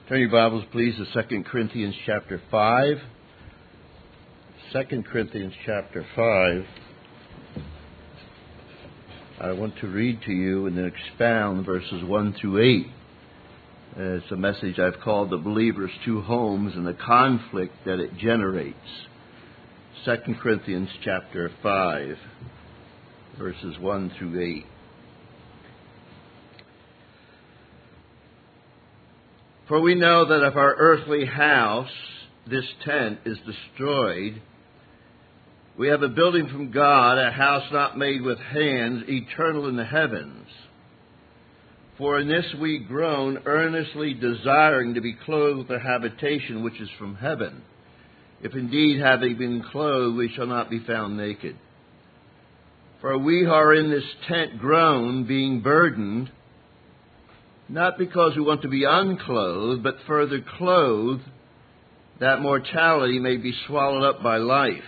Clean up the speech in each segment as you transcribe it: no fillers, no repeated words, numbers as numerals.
Turn your Bibles, please, to 2 Corinthians chapter 5. 2 Corinthians chapter 5. I want to read to you and then expound verses 1 through 8. It's a message I've called The Believer's Two Homes and the conflict that it generates. 2 Corinthians chapter 5, verses 1 through 8. For we know that if our earthly house, this tent, is destroyed, we have a building from God, a house not made with hands, eternal in the heavens. For in this we groan, earnestly desiring to be clothed with a habitation which is from heaven. If indeed, having been clothed, we shall not be found naked. For we who are in this tent groan, being burdened, not because we want to be unclothed, but further clothed, that mortality may be swallowed up by life.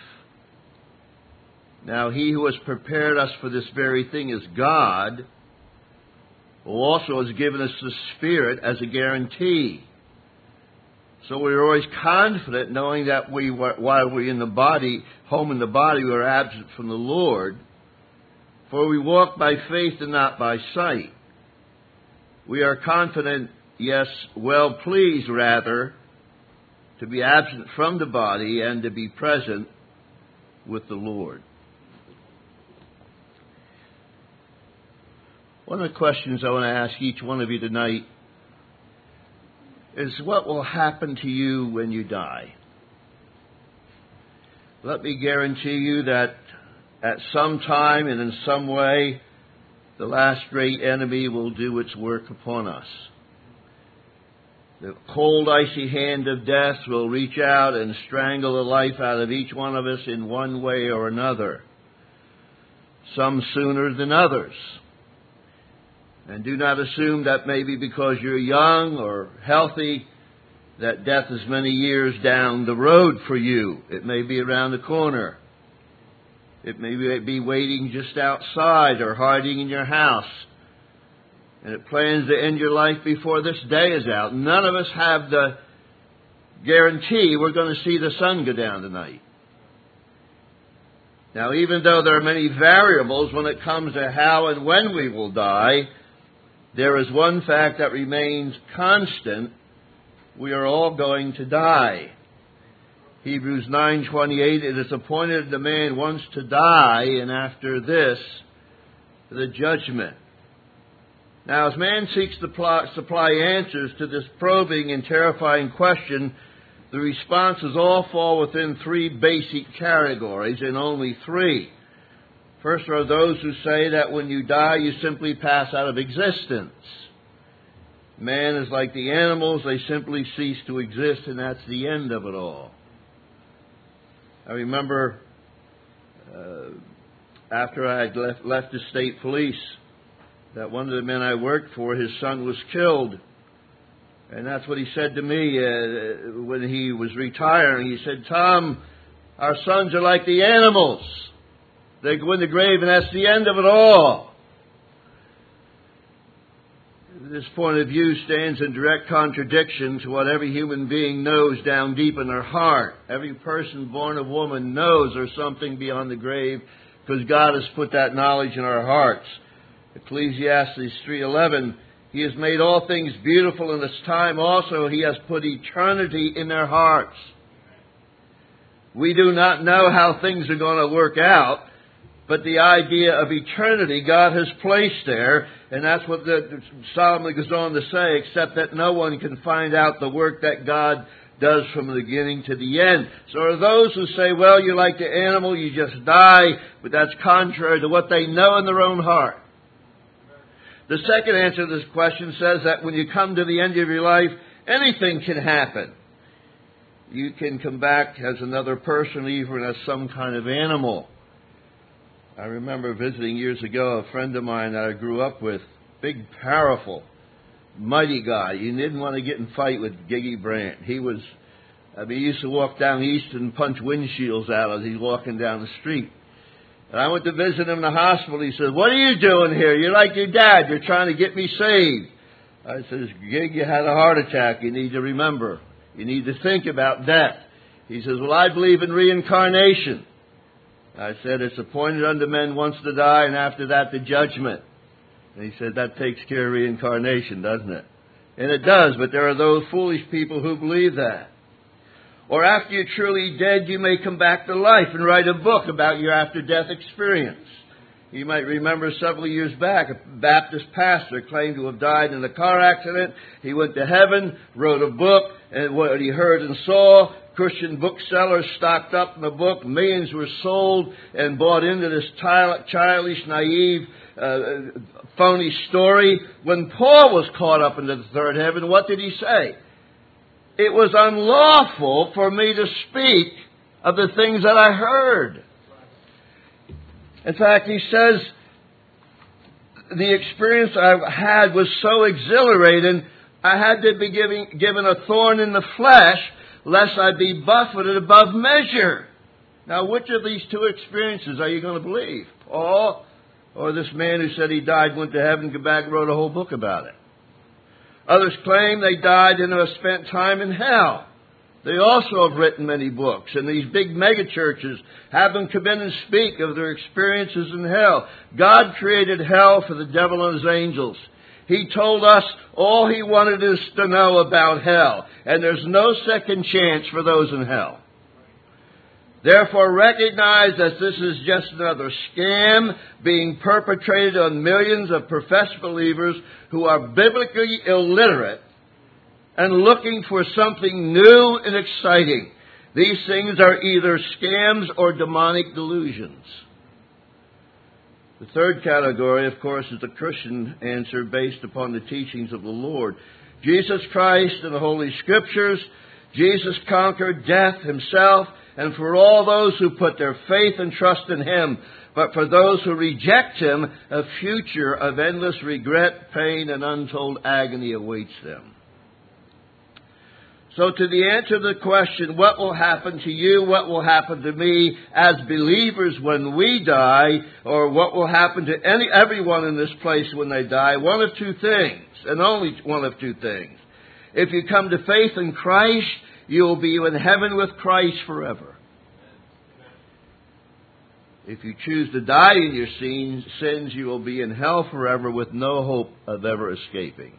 Now he who has prepared us for this very thing is God, who also has given us the Spirit as a guarantee. So we are always confident knowing that while we're in the body, home in the body, we are absent from the Lord. For we walk by faith and not by sight. We are confident, yes, well pleased rather, to be absent from the body and to be present with the Lord. One of the questions I want to ask each one of you tonight is, what will happen to you when you die? Let me guarantee you that at some time and in some way, the last great enemy will do its work upon us. The cold, icy hand of death will reach out and strangle the life out of each one of us in one way or another, some sooner than others. And do not assume that maybe because you're young or healthy, that death is many years down the road for you. It may be around the corner. It may be waiting just outside or hiding in your house. And it plans to end your life before this day is out. None of us have the guarantee we're going to see the sun go down tonight. Now, even though there are many variables when it comes to how and when we will die, there is one fact that remains constant. We are all going to die. Hebrews 9:28, it is appointed the man once to die, and after this, the judgment. Now, as man seeks to supply answers to this probing and terrifying question, the responses all fall within three basic categories, and only three. First are those who say that when you die, you simply pass out of existence. Man is like the animals, they simply cease to exist, and that's the end of it all. I remember after I had left the state police that one of the men I worked for, his son was killed. And that's what he said to me when he was retiring. He said, "Tom, our sons are like the animals. They go in the grave and that's the end of it all." This point of view stands in direct contradiction to what every human being knows down deep in their heart. Every person born of woman knows there's something beyond the grave because God has put that knowledge in our hearts. Ecclesiastes 3:11, He has made all things beautiful in its time. Also, He has put eternity in their hearts. We do not know how things are going to work out, but the idea of eternity God has placed there, and that's what Solomon goes on to say, except that no one can find out the work that God does from the beginning to the end. So are those who say, well, you're like the animal, you just die, but that's contrary to what they know in their own heart. The second answer to this question says that when you come to the end of your life, anything can happen. You can come back as another person, even as some kind of animal. I remember visiting years ago a friend of mine that I grew up with, big, powerful, mighty guy. You didn't want to get in fight with Giggy Brandt. He used to walk down east and punch windshields out as he's walking down the street. And I went to visit him in the hospital. He said, "What are you doing here? You're like your dad. You're trying to get me saved." I says, Gig, you had a heart attack. You need to remember. You need to think about death. He says, well, I believe in reincarnation. I said, it's appointed unto men once to die, and after that the judgment. And he said, that takes care of reincarnation, doesn't it? And it does, but there are those foolish people who believe that. Or after you're truly dead, you may come back to life and write a book about your after-death experience. You might remember several years back, a Baptist pastor claimed to have died in a car accident. He went to heaven, wrote a book, and what he heard and saw, Christian booksellers stocked up in the book. Millions were sold and bought into this childish, naive, phony story. When Paul was caught up into the third heaven, what did he say? It was unlawful for me to speak of the things that I heard. In fact, he says, the experience I had was so exhilarating, I had to be given a thorn in the flesh, lest I be buffeted above measure. Now, which of these two experiences are you going to believe? Paul, or this man who said he died, went to heaven, came back, and wrote a whole book about it? Others claim they died and have spent time in hell. They also have written many books, and these big megachurches have them come in and speak of their experiences in hell. God created hell for the devil and his angels. He told us all He wanted us to know about hell, and there's no second chance for those in hell. Therefore, recognize that this is just another scam being perpetrated on millions of professed believers who are biblically illiterate and looking for something new and exciting. These things are either scams or demonic delusions. The third category, of course, is the Christian answer based upon the teachings of the Lord. Jesus Christ and the Holy Scriptures. Jesus conquered death Himself, and for all those who put their faith and trust in Him. But for those who reject Him, a future of endless regret, pain, and untold agony awaits them. So to the answer to the question, what will happen to you, what will happen to me as believers when we die, or what will happen to everyone in this place when they die, one of two things, and only one of two things. If you come to faith in Christ, you will be in heaven with Christ forever. If you choose to die in your sins, you will be in hell forever with no hope of ever escaping.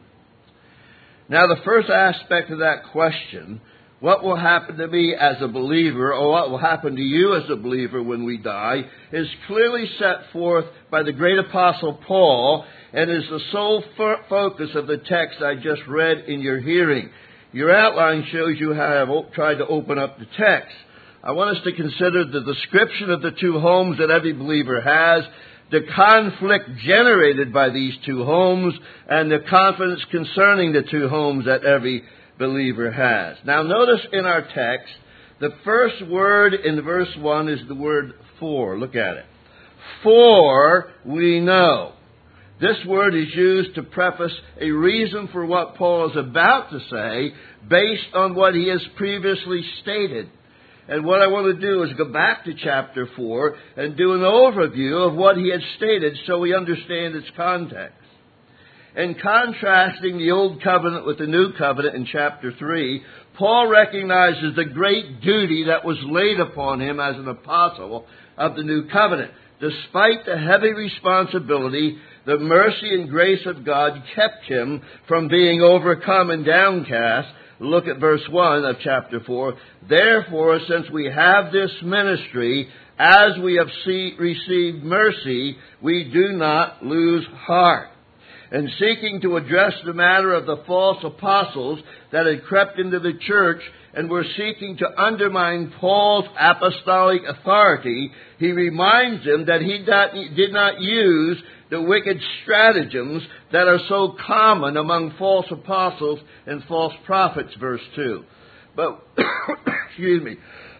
Now, the first aspect of that question, what will happen to me as a believer, or what will happen to you as a believer when we die, is clearly set forth by the great apostle Paul, and is the sole focus of the text I just read in your hearing. Your outline shows you how I've tried to open up the text. I want us to consider the description of the two homes that every believer has, the conflict generated by these two homes, and the confidence concerning the two homes that every believer has. Now notice in our text, the first word in verse 1 is the word for. Look at it. For we know. This word is used to preface a reason for what Paul is about to say based on what he has previously stated. And what I want to do is go back to chapter 4 and do an overview of what he had stated so we understand its context. In contrasting the Old Covenant with the New Covenant in chapter 3, Paul recognizes the great duty that was laid upon him as an apostle of the New Covenant. Despite the heavy responsibility, the mercy and grace of God kept him from being overcome and downcast. Look at verse 1 of chapter 4. Therefore, since we have this ministry, as we have received mercy, we do not lose heart. And seeking to address the matter of the false apostles that had crept into the church and were seeking to undermine Paul's apostolic authority, he reminds them that he did not use the wicked stratagems that are so common among false apostles and false prophets, verse 2. But, excuse me,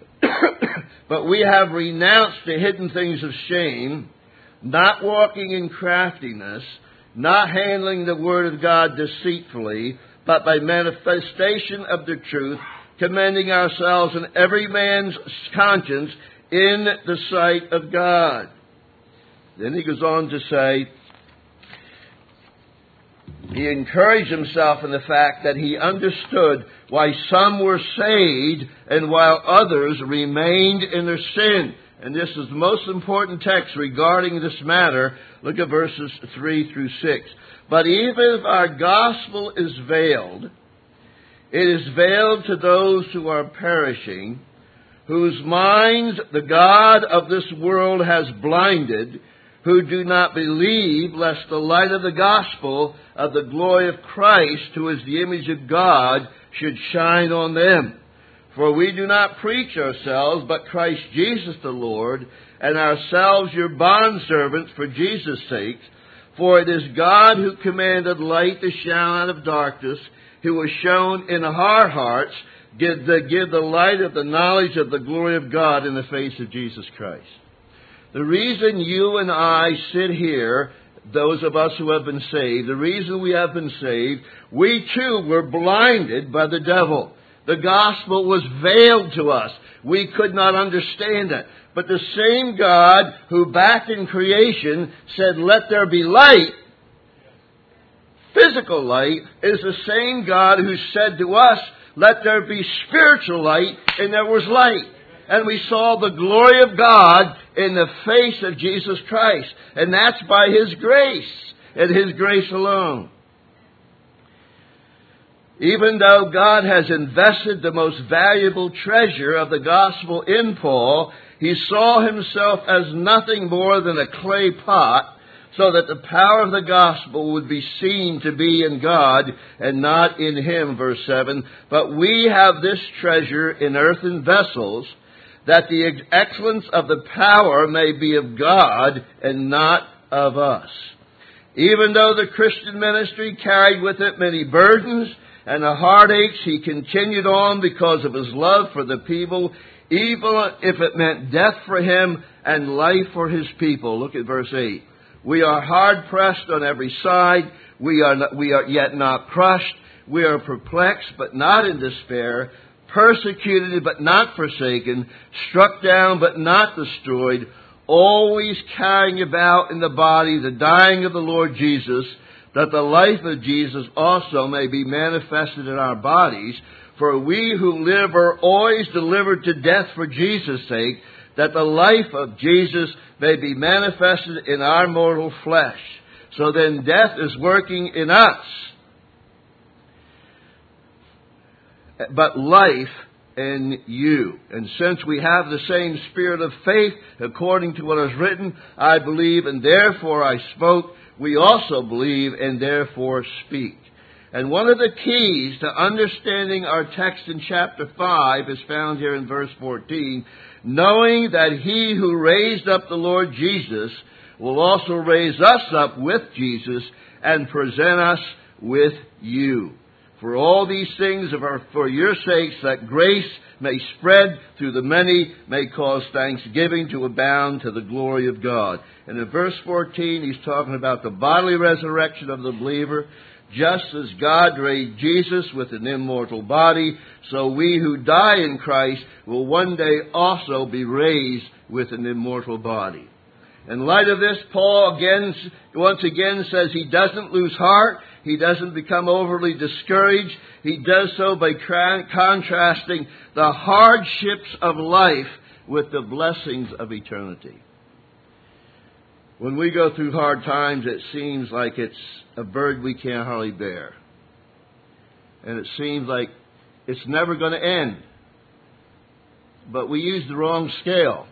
but we have renounced the hidden things of shame, not walking in craftiness, not handling the word of God deceitfully, but by manifestation of the truth, commending ourselves in every man's conscience in the sight of God. Then he goes on to say, He encouraged himself in the fact that he understood why some were saved and while others remained in their sin. And this is the most important text regarding this matter. Look at verses 3 through 6. But even if our gospel is veiled, it is veiled to those who are perishing, whose minds the God of this world has blinded, who do not believe, lest the light of the gospel of the glory of Christ, who is the image of God, should shine on them. For we do not preach ourselves, but Christ Jesus the Lord, and ourselves your bondservants for Jesus' sake. For it is God who commanded light to shine out of darkness, who has shown in our hearts, give the light of the knowledge of the glory of God in the face of Jesus Christ. The reason you and I sit here, those of us who have been saved, the reason we have been saved, we too were blinded by the devil. The gospel was veiled to us. We could not understand it. But the same God who back in creation said, let there be light, physical light, is the same God who said to us, let there be spiritual light, and there was light. And we saw the glory of God in the face of Jesus Christ. And that's by His grace, and His grace alone. Even though God has invested the most valuable treasure of the gospel in Paul, he saw himself as nothing more than a clay pot, so that the power of the gospel would be seen to be in God and not in him, verse 7. But we have this treasure in earthen vessels, that the excellence of the power may be of God and not of us. Even though the Christian ministry carried with it many burdens and the heartaches, he continued on because of his love for the people, even if it meant death for him and life for his people. Look at verse 8. We are hard pressed on every side. We are yet not crushed. We are perplexed, but not in despair. Persecuted, but not forsaken. Struck down, but not destroyed. Always carrying about in the body the dying of the Lord Jesus, that the life of Jesus also may be manifested in our bodies. For we who live are always delivered to death for Jesus' sake, that the life of Jesus may be manifested in our mortal flesh. So then death is working in us, but life in you. And since we have the same spirit of faith, according to what is written, I believe and therefore I spoke, we also believe and therefore speak. And one of the keys to understanding our text in chapter 5 is found here in verse 14, knowing that he who raised up the Lord Jesus will also raise us up with Jesus and present us with you. For all these things are for your sakes, that grace may spread through the many, may cause thanksgiving to abound to the glory of God. And in verse 14, he's talking about the bodily resurrection of the believer. Just as God raised Jesus with an immortal body, so we who die in Christ will one day also be raised with an immortal body. In light of this, Paul once again says he doesn't lose heart. He doesn't become overly discouraged. He does so by contrasting the hardships of life with the blessings of eternity. When we go through hard times, it seems like it's a burden we can't hardly bear. And it seems like it's never going to end. But we use the wrong scale.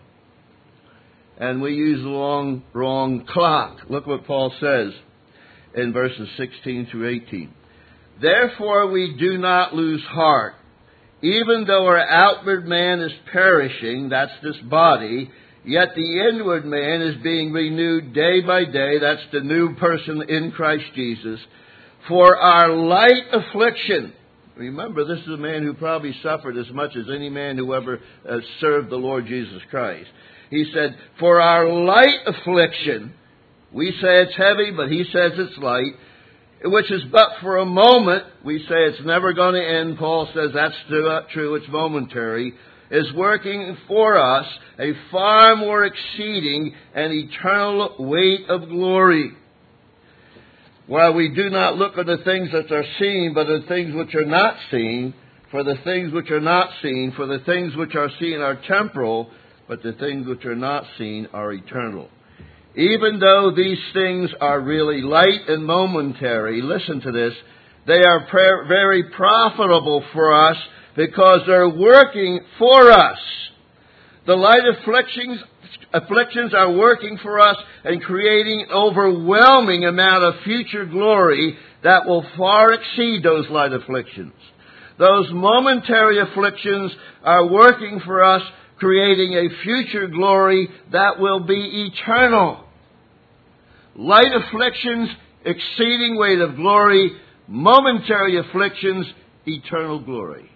And we use the wrong clock. Look what Paul says in verses 16 through 18. Therefore we do not lose heart. Even though our outward man is perishing, that's this body, yet the inward man is being renewed day by day. That's the new person in Christ Jesus. For our light affliction. Remember, this is a man who probably suffered as much as any man who ever served the Lord Jesus Christ. He said, for our light affliction, we say it's heavy, but he says it's light, which is but for a moment. We say it's never going to end. Paul says that's not true, it's momentary. Is working for us a far more exceeding and eternal weight of glory. While we do not look on the things that are seen, but the things which are not seen, for the things which are not seen, for the things which are seen are temporal, but the things which are not seen are eternal. Even though these things are really light and momentary, listen to this, they are very profitable for us because they're working for us. The light afflictions are working for us and creating an overwhelming amount of future glory that will far exceed those light afflictions. Those momentary afflictions are working for us, creating a future glory that will be eternal. Light afflictions, exceeding weight of glory, momentary afflictions, eternal glory.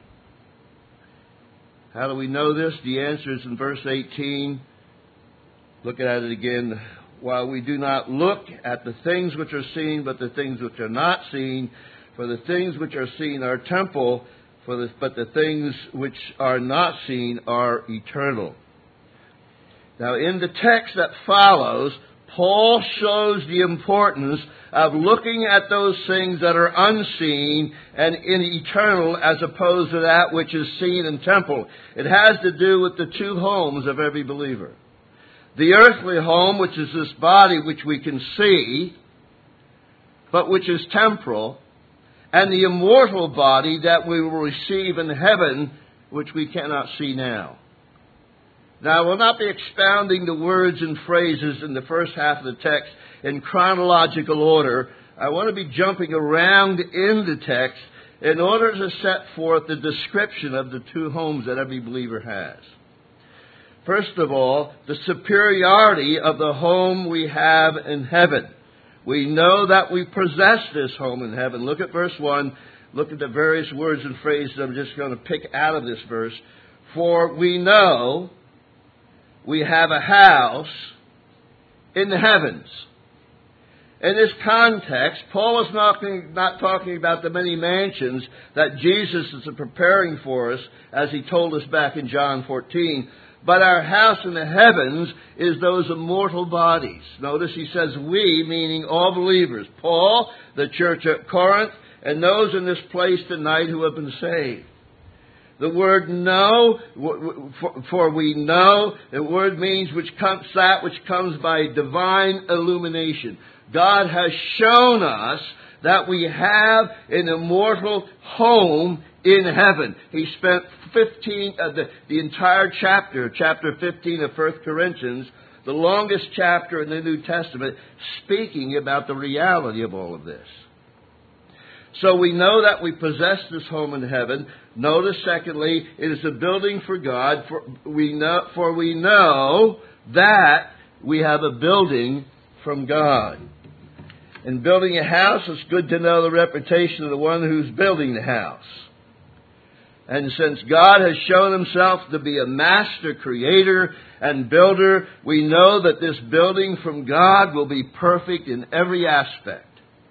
How do we know this? The answer is in verse 18. Look at it again. While we do not look at the things which are seen, but the things which are not seen, for the things which are seen are temporal, but the things which are not seen are eternal. Now, in the text that follows, Paul shows the importance of looking at those things that are unseen and eternal as opposed to that which is seen and temporal. It has to do with the two homes of every believer. The earthly home, which is this body which we can see, but which is temporal, and the immortal body that we will receive in heaven, which we cannot see now. Now, I will not be expounding the words and phrases in the first half of the text in chronological order. I want to be jumping around in the text in order to set forth the description of the two homes that every believer has. First of all, the superiority of the home we have in heaven. We know that we possess this home in heaven. Look at verse 1. Look at the various words and phrases I'm just going to pick out of this verse. For we know we have a house in the heavens. In this context, Paul is not talking about the many mansions that Jesus is preparing for us, as he told us back in John 14. But our house in the heavens is those immortal bodies. Notice he says we, meaning all believers. Paul, the church at Corinth, and those in this place tonight who have been saved. The word know, for we know, the word means that which comes by divine illumination. God has shown us that we have an immortal home in heaven. He spent the entire chapter 15 of 1 Corinthians, the longest chapter in the New Testament, speaking about the reality of all of this. So we know that we possess this home in heaven. Notice, secondly, it is a building for God. For we know that we have a building from God. In building a house, it's good to know the reputation of the one who's building the house. And since God has shown himself to be a master creator and builder, we know that this building from God will be perfect in every aspect.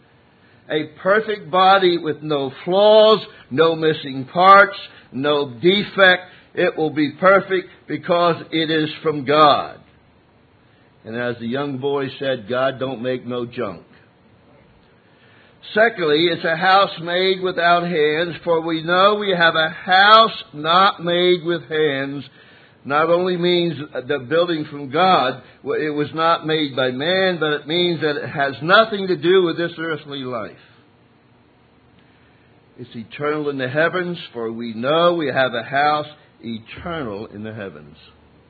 A perfect body with no flaws, no missing parts, no defect. It will be perfect because it is from God. And as the young boy said, God don't make no junk. Secondly, it's a house made without hands, for we know we have a house not made with hands. Not only means the building from God, it was not made by man, but it means that it has nothing to do with this earthly life. It's eternal in the heavens, for we know we have a house eternal in the heavens.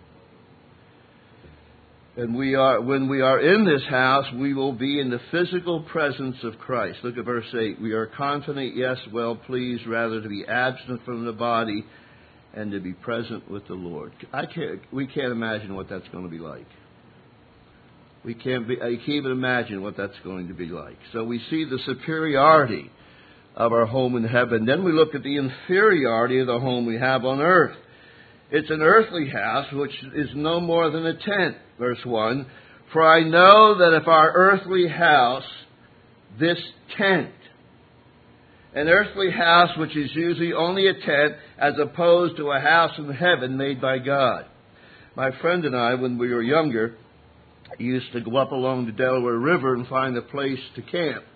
And when we are in this house, we will be in the physical presence of Christ. Look at verse 8. We are confident, yes, well pleased, rather to be absent from the body and to be present with the Lord. We can't imagine what that's going to be like. I can't even imagine what that's going to be like. So we see the superiority of our home in heaven. Then we look at the inferiority of the home we have on earth. It's an earthly house, which is no more than a tent. Verse 1, for I know that if our earthly house, this tent, an earthly house which is usually only a tent as opposed to a house in heaven made by God. My friend and I, when we were younger, used to go up along the Delaware River and find a place to camp.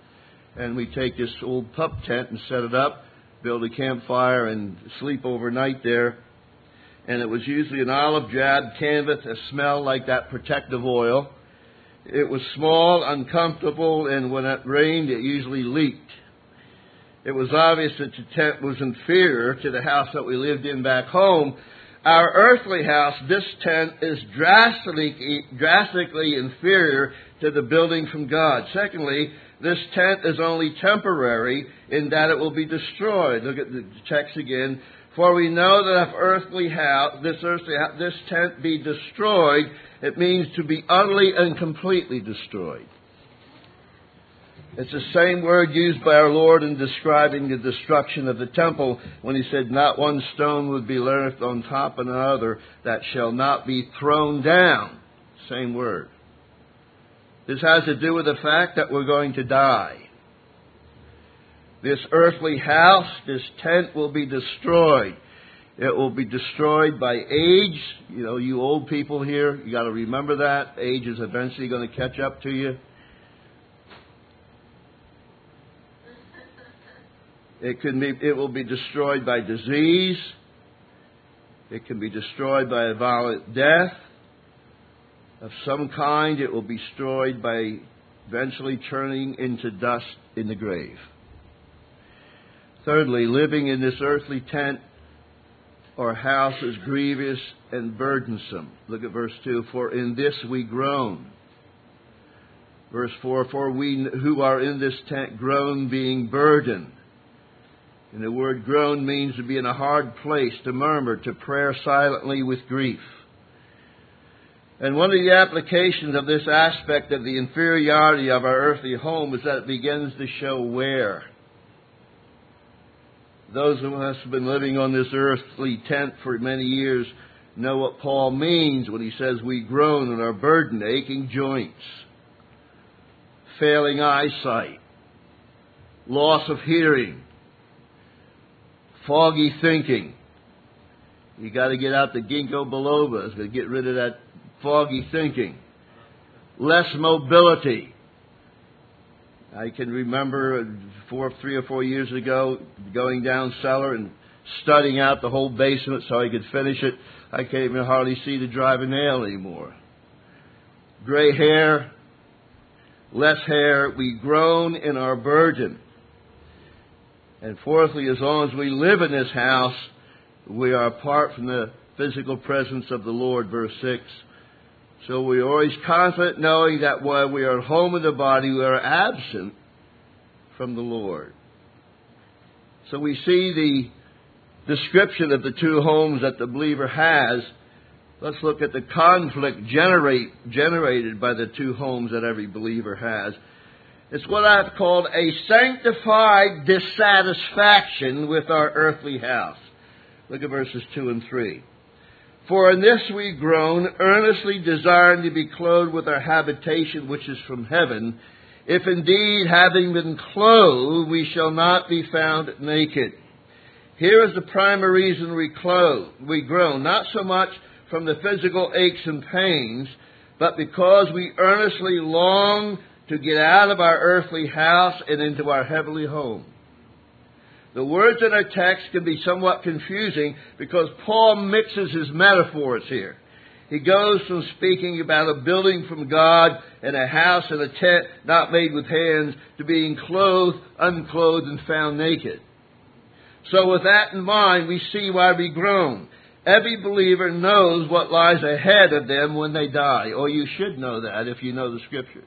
And we take this old pup tent and set it up, build a campfire, and sleep overnight there. And it was usually an olive drab canvas, a smell like that protective oil. It was small, uncomfortable, and when it rained, it usually leaked. It was obvious that the tent was inferior to the house that we lived in back home. Our earthly house, this tent, is drastically inferior to the building from God. Secondly, this tent is only temporary in that it will be destroyed. Look at the text again. For we know that if this tent be destroyed, it means to be utterly and completely destroyed. It's the same word used by our Lord in describing the destruction of the temple when He said, not one stone would be left on top of another that shall not be thrown down. Same word. This has to do with the fact that we're going to die. This earthly house, this tent will be destroyed. It will be destroyed by age. You know, you old people here, you got to remember that. Age is eventually going to catch up to you. It will be destroyed by disease. It can be destroyed by a violent death of some kind. It will be destroyed by eventually turning into dust in the grave. Thirdly, living in this earthly tent or house is grievous and burdensome. Look at verse 2. For in this we groan. Verse 4. For we who are in this tent groan being burdened. And the word groan means to be in a hard place, to murmur, to pray silently with grief. And one of the applications of this aspect of the inferiority of our earthly home is that it begins to show wear. Those of us who have been living on this earthly tent for many years know what Paul means when he says we groan and are burdened, aching joints, failing eyesight, loss of hearing, foggy thinking. You got to get out the ginkgo biloba to get rid of that foggy thinking. Less mobility. I can remember 3 or 4 years ago going down cellar and studying out the whole basement so I could finish it. I can't even hardly see to drive a nail anymore. Gray hair, less hair. We groan in our burden. And fourthly, as long as we live in this house, we are apart from the physical presence of the Lord, verse 6. So we are always confident knowing that while we are at home in the body, we are absent from the Lord. So we see the description of the two homes that the believer has. Let's look at the conflict generated by the two homes that every believer has. It's what I've called a sanctified dissatisfaction with our earthly house. Look at verses 2 and 3. For in this we groan, earnestly desiring to be clothed with our habitation which is from heaven, if indeed, having been clothed, we shall not be found naked. Here is the primary reason we groan, not so much from the physical aches and pains, but because we earnestly long to get out of our earthly house and into our heavenly home. The words in our text can be somewhat confusing because Paul mixes his metaphors here. He goes from speaking about a building from God and a house and a tent not made with hands to being clothed, unclothed, and found naked. So with that in mind, we see why we groan. Every believer knows what lies ahead of them when they die, or you should know that if you know the Scriptures.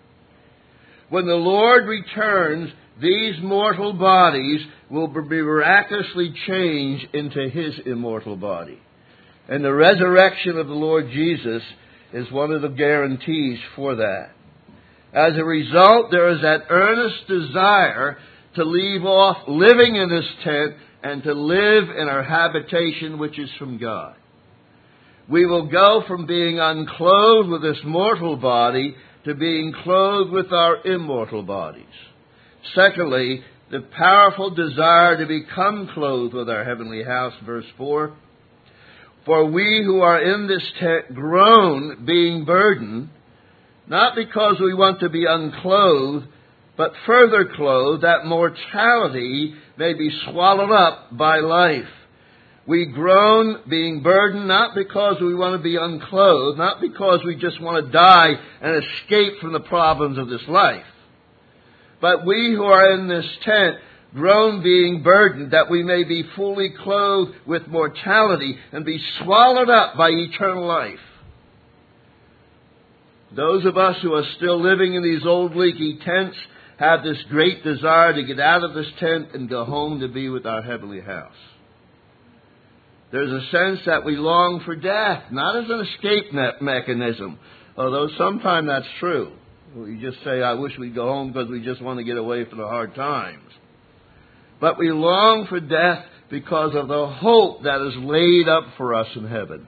When the Lord returns, these mortal bodies will be miraculously changed into His immortal body. And the resurrection of the Lord Jesus is one of the guarantees for that. As a result, there is that earnest desire to leave off living in this tent and to live in our habitation which is from God. We will go from being unclothed with this mortal body to being clothed with our immortal bodies. Secondly, the powerful desire to become clothed with our heavenly house, verse 4. For we who are in this tent groan, being burdened, not because we want to be unclothed, but further clothed, that mortality may be swallowed up by life. We groan, being burdened, not because we want to be unclothed, not because we just want to die and escape from the problems of this life. But we who are in this tent groan, being burdened, that we may be fully clothed with mortality and be swallowed up by eternal life. Those of us who are still living in these old leaky tents have this great desire to get out of this tent and go home to be with our heavenly house. There's a sense that we long for death, not as an escape mechanism, although sometimes that's true. We just say, I wish we'd go home because we just want to get away from the hard times. But we long for death because of the hope that is laid up for us in heaven.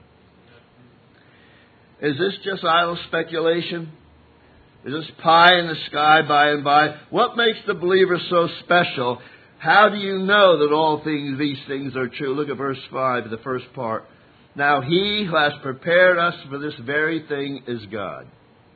Is this just idle speculation? Is this pie in the sky by and by? What makes the believer so special? How do you know that these things are true? Look at verse 5, the first part. Now he who has prepared us for this very thing is God.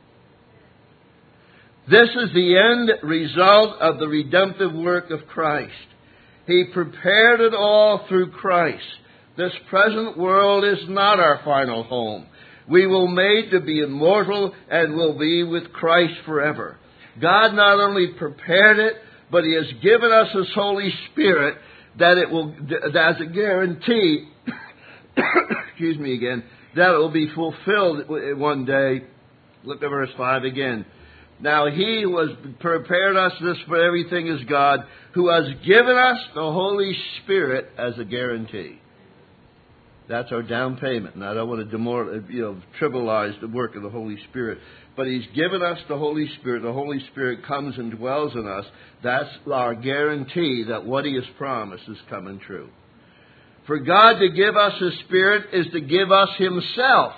This is the end result of the redemptive work of Christ. He prepared it all through Christ. This present world is not our final home. We will made to be immortal and will be with Christ forever. God not only prepared it, but He has given us His Holy Spirit that it will, as a guarantee, excuse me again, that it will be fulfilled one day. Look at verse 5 again. Now He who has prepared us this for everything is God, who has given us the Holy Spirit as a guarantee. That's our down payment. And I don't want to trivialize the work of the Holy Spirit. But He's given us the Holy Spirit. The Holy Spirit comes and dwells in us. That's our guarantee that what He has promised is coming true. For God to give us His Spirit is to give us Himself.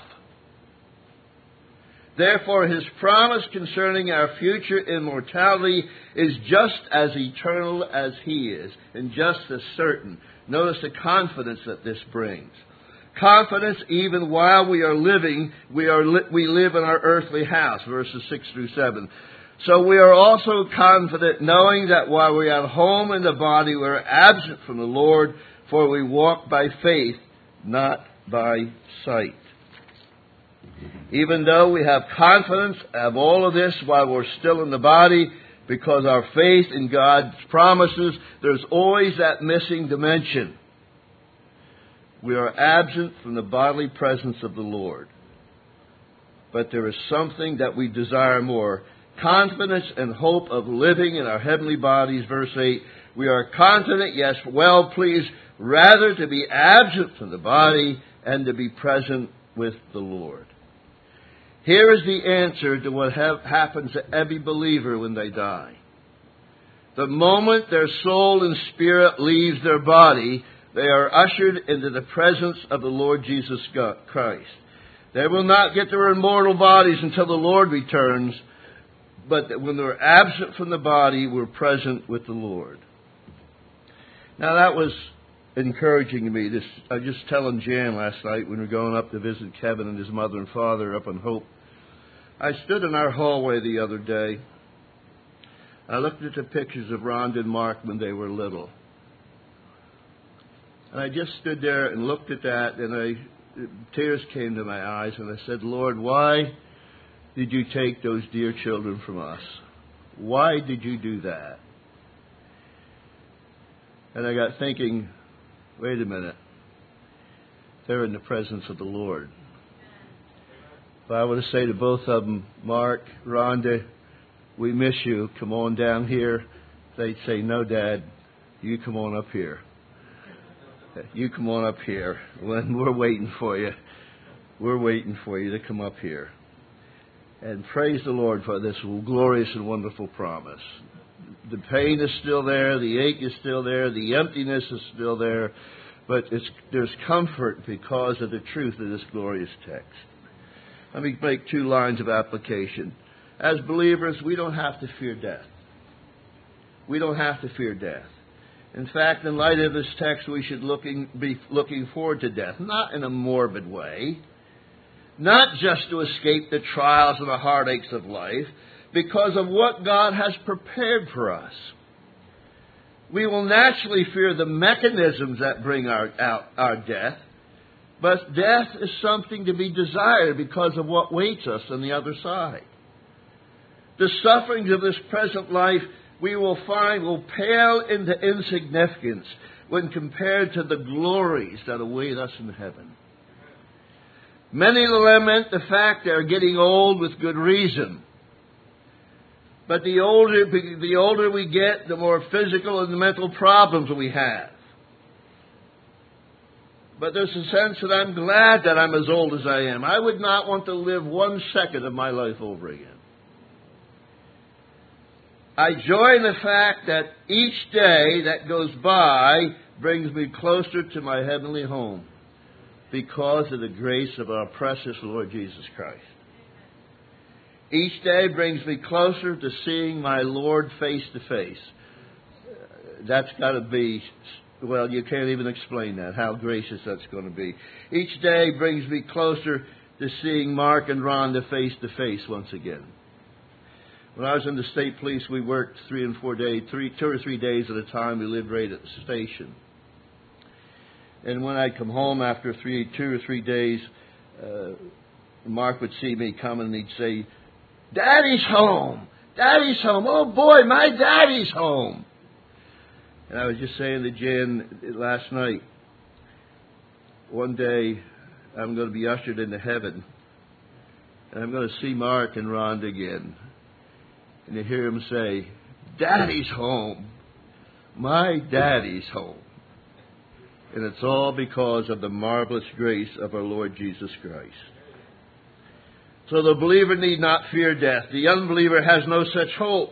Therefore, His promise concerning our future immortality is just as eternal as He is, and just as certain. Notice the confidence that this brings. Confidence even while we are living, we live in our earthly house, verses 6 through 7. So we are also confident knowing that while we are at home in the body, we are absent from the Lord, for we walk by faith, not by sight. Even though we have confidence of all of this while we're still in the body, because our faith in God's promises, there's always that missing dimension. We are absent from the bodily presence of the Lord. But there is something that we desire more. Confidence and hope of living in our heavenly bodies, verse 8. We are confident, yes, well pleased, rather to be absent from the body and to be present with the Lord. Here is the answer to what happens to every believer when they die. The moment their soul and spirit leaves their body, they are ushered into the presence of the Lord Jesus Christ. They will not get their immortal bodies until the Lord returns, but when they're absent from the body, we're present with the Lord. Now that was encouraging to me. I was just telling Jan last night when we were going up to visit Kevin and his mother and father up on Hope. I stood in our hallway the other day. I looked at the pictures of Rhonda and Mark when they were little. And I just stood there and looked at that, and tears came to my eyes, and I said, Lord, why did you take those dear children from us? Why did you do that? And I got thinking, wait a minute. They're in the presence of the Lord. If I were to say to both of them, Mark, Rhonda, we miss you, come on down here, they'd say, no, Dad, you come on up here. You come on up here. When we're waiting for you. We're waiting for you to come up here. And praise the Lord for this glorious and wonderful promise. The pain is still there. The ache is still there. The emptiness is still there. But there's comfort because of the truth of this glorious text. Let me make 2 lines of application. As believers, we don't have to fear death. We don't have to fear death. In fact, in light of this text, we should be looking forward to death, not in a morbid way, not just to escape the trials and the heartaches of life, because of what God has prepared for us. We will naturally fear the mechanisms that bring our death, but death is something to be desired because of what waits us on the other side. The sufferings of this present life, we will find, will pale into insignificance when compared to the glories that await us in heaven. Many lament the fact they are getting old with good reason. But the older we get, the more physical and mental problems we have. But there's a sense that I'm glad that I'm as old as I am. I would not want to live 1 second of my life over again. I joy in the fact that each day that goes by brings me closer to my heavenly home because of the grace of our precious Lord Jesus Christ. Each day brings me closer to seeing my Lord face to face. That's got to be, well, you can't even explain that, how gracious that's going to be. Each day brings me closer to seeing Mark and Rhonda face to face once again. When I was in the state police, we worked 3 and 4 days, 2 or 3 days at a time. We lived right at the station. And when I'd come home after 2 or 3 days, Mark would see me coming and he'd say, "Daddy's home! Daddy's home! Oh boy, my daddy's home!" And I was just saying to Jan last night, one day I'm going to be ushered into heaven, and I'm going to see Mark and Rhonda again. And to hear him say, "Daddy's home! My daddy's home!" And it's all because of the marvelous grace of our Lord Jesus Christ. So the believer need not fear death. The unbeliever has no such hope.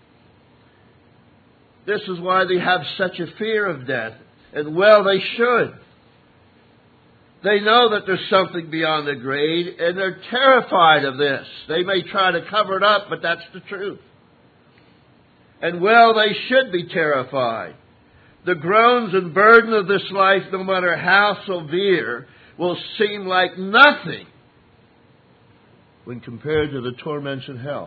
This is why they have such a fear of death. And well, they should. They know that there's something beyond the grave, and they're terrified of this. They may try to cover it up, but that's the truth. And well, they should be terrified. The groans and burden of this life, no matter how severe, will seem like nothing when compared to the torments in hell.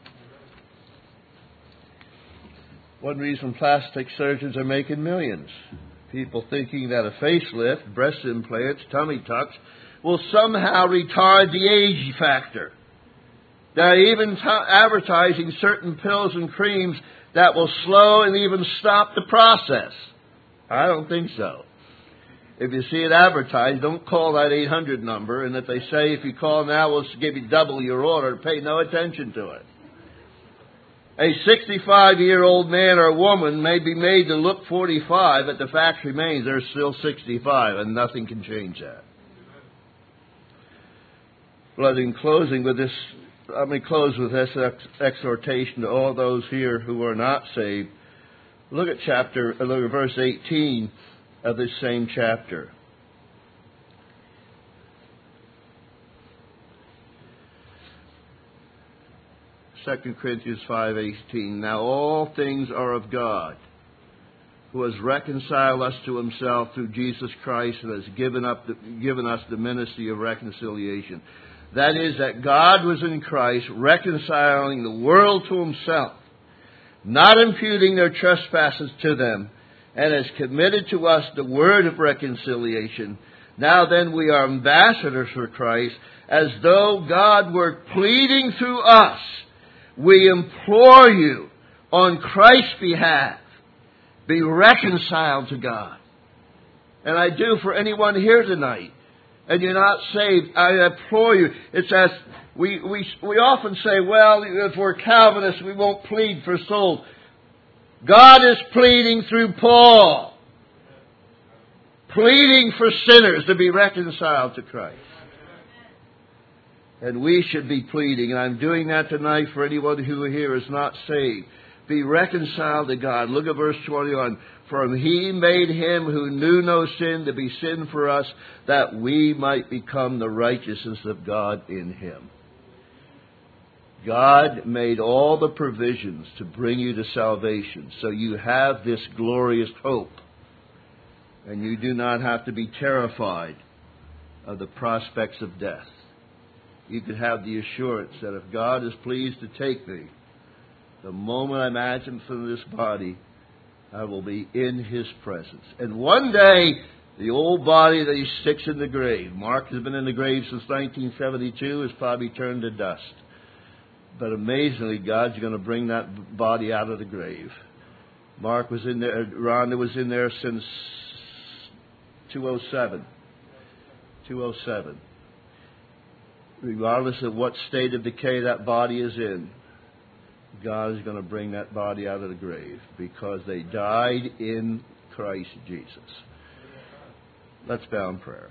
One reason plastic surgeons are making millions. People thinking that a facelift, breast implants, tummy tucks will somehow retard the age factor. They're even advertising certain pills and creams that will slow and even stop the process. I don't think so. If you see it advertised, don't call that 800 number. And if they say, if you call now, we'll give you double your order, pay no attention to it. A 65-year-old man or woman may be made to look 45, but the fact remains they're still 65, and nothing can change that. But in closing with this, let me close with this exhortation to all those here who are not saved. Look at verse 18 of this same chapter. 2 Corinthians 5:18. Now all things are of God, who has reconciled us to himself through Jesus Christ and has given us the ministry of reconciliation. That is, that God was in Christ reconciling the world to himself, not imputing their trespasses to them, and has committed to us the word of reconciliation. Now then we are ambassadors for Christ, as though God were pleading through us. We implore you, on Christ's behalf, be reconciled to God. And I do for anyone here tonight, and you're not saved, I implore you. It's as we often say, well, if we're Calvinists, we won't plead for souls. God is pleading through Paul, pleading for sinners to be reconciled to Christ. And we should be pleading, and I'm doing that tonight for anyone who here is not saved. Be reconciled to God. Look at verse 21. For he made him who knew no sin to be sin for us, that we might become the righteousness of God in him. God made all the provisions to bring you to salvation, so you have this glorious hope. And you do not have to be terrified of the prospects of death. You can have the assurance that if God is pleased to take me, The moment I'm absent from this body, I will be in His presence. And one day, the old body that He sticks in the grave, Mark has been in the grave since 1972, has probably turned to dust. But amazingly, God's going to bring that body out of the grave. Mark was in there, Rhonda was in there since 207. Regardless of what state of decay that body is in, God is going to bring that body out of the grave because they died in Christ Jesus. Let's bow in prayer.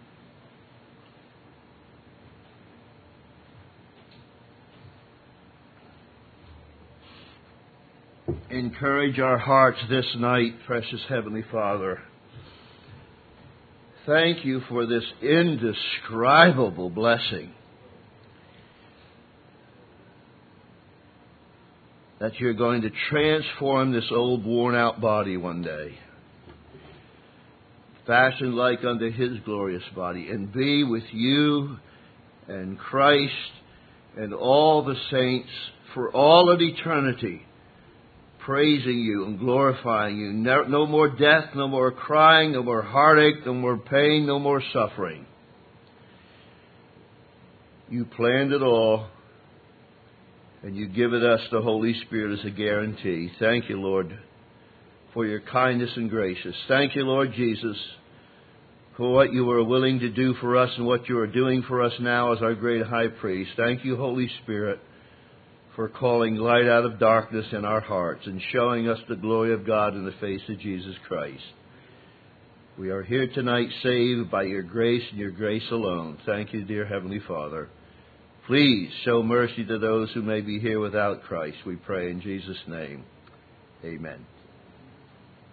Encourage our hearts this night, precious Heavenly Father. Thank you for this indescribable blessing that you're going to transform this old worn-out body one day, fashioned like unto His glorious body, and be with you and Christ and all the saints for all of eternity, praising you and glorifying you. No more death, no more crying, no more heartache, no more pain, no more suffering. You planned it all, and you give it us the Holy Spirit as a guarantee. Thank you, Lord, for your kindness and gracious. Thank you, Lord Jesus, for what you are willing to do for us and what you are doing for us now as our great high priest. Thank you, Holy Spirit, for calling light out of darkness in our hearts and showing us the glory of God in the face of Jesus Christ. We are here tonight saved by your grace and your grace alone. Thank you, dear Heavenly Father. Please show mercy to those who may be here without Christ. We pray in Jesus' name. Amen.